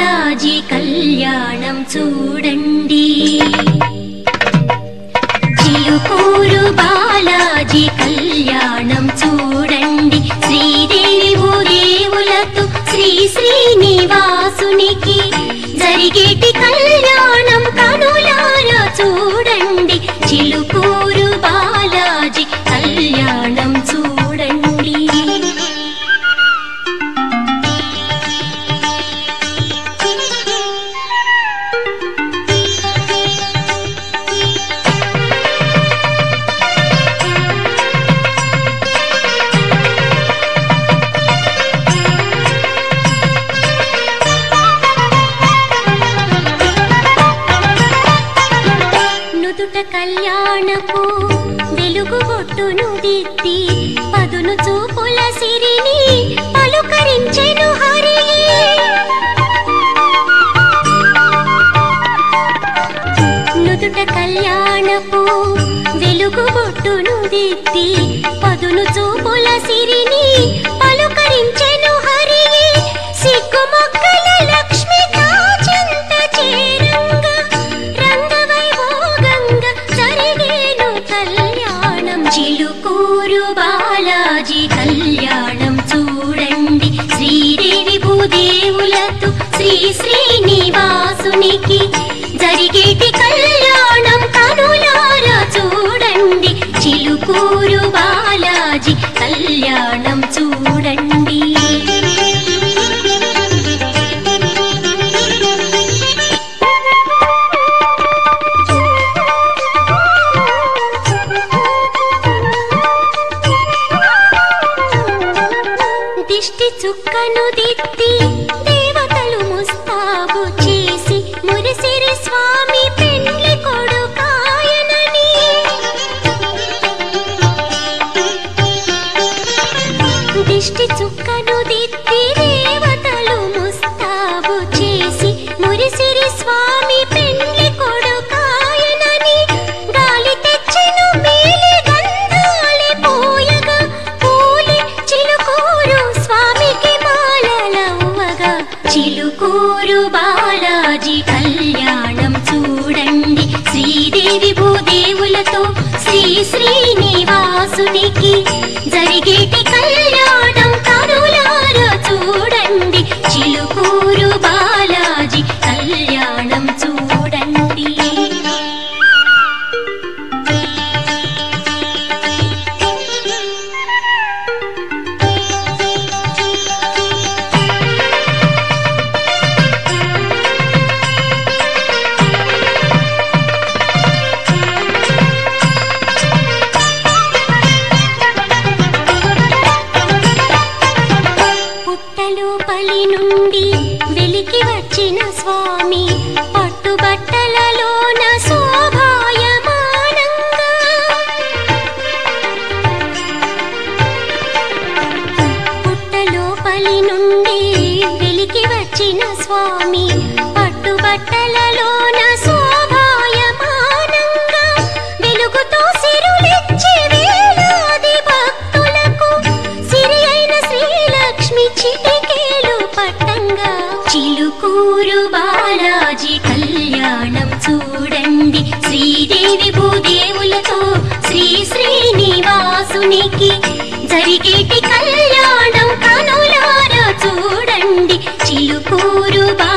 బాలాజీ కళ్యాణం చూడండి. చిలుకూరు బాలాజీ కళ్యాణం చూడండి. శ్రీదేవి భూదేవులతో శ్రీ శ్రీనివాసునికి జరిగేటి కళ్యాణం కనులారా చూడండి. చిలుకూరు బాలాజీ కళ్యాణం చూడండి. నుదుట కళ్యాణపు వెలుగు బొట్టును దిద్ది పదును చూపుల సిరిని పలుకరించెను హరి. నుదుట కళ్యాణపు వెలుగు బొట్టును దిద్ది పదును చూపుల సిరిని పలుకరించెను హరి. సిగ్గుమొక్కల లక్ష్మి కాచంత చేరంగా రంగవైభోగంగా జరిగేను కళ్యాణం. చిలుకూరు బాలాజీ కళ్యాణం చూడండి. శ్రీదేవి భూదేవులతో శ్రీ శ్రీనివాసునికి జరిగేటి కళ్యాణం కనులారా చూడండి. చిలుకూరు బాలాజీ కళ్యాణం చూడండి. దిష్టి చుక్కను దిద్ది దేవతలు ముస్తాబు చేసి మురిసిరి స్వామి పెండ్లి కొడుకాయనని. దిష్టి చుక్కను దిద్ది దేవతలు ముస్తాబు చేసి మురిసిరి స్వామి పెండ్లి కొడుకాయనని. గాలి తెచ్చెను మేలి గంధాలి పోయగా పూలి చిలుకూరు స్వామికి మాలలవ్వగా. చిలుకూరు బాలాజీ కళ్యాణం చూడండి. శ్రీదేవి భూదేవులతో శ్రీ శ్రీనివాసునికి జరిగేటి కళ్యాణం కనులారా చూడండి. చిలుకూరు బాలాజీ కళ్యాణం చూడండి. పుట్టలోపలి నుండి వెలికి వచ్చిన స్వామి పట్టుబట్టలలోన శోభాయమానంగా. పుట్టలోపలి నుండి వెలికి వచ్చిన స్వామి పట్టుబట్టలలోన శోభాయమానంగా. వెలుగుతో సిరులిచ్చి వేలాది భక్తులకు సిరి అయిన శ్రీలక్ష్మి చిటికేలు పట్టంగా. చిలుకూరు బాలాజీ కళ్యాణం చూడండి. శ్రీదేవి భూదేవులతో శ్రీ శ్రీనివాసునికి జరిగేటి కళ్యాణం కనులారా చూడండి. చిలుకూరు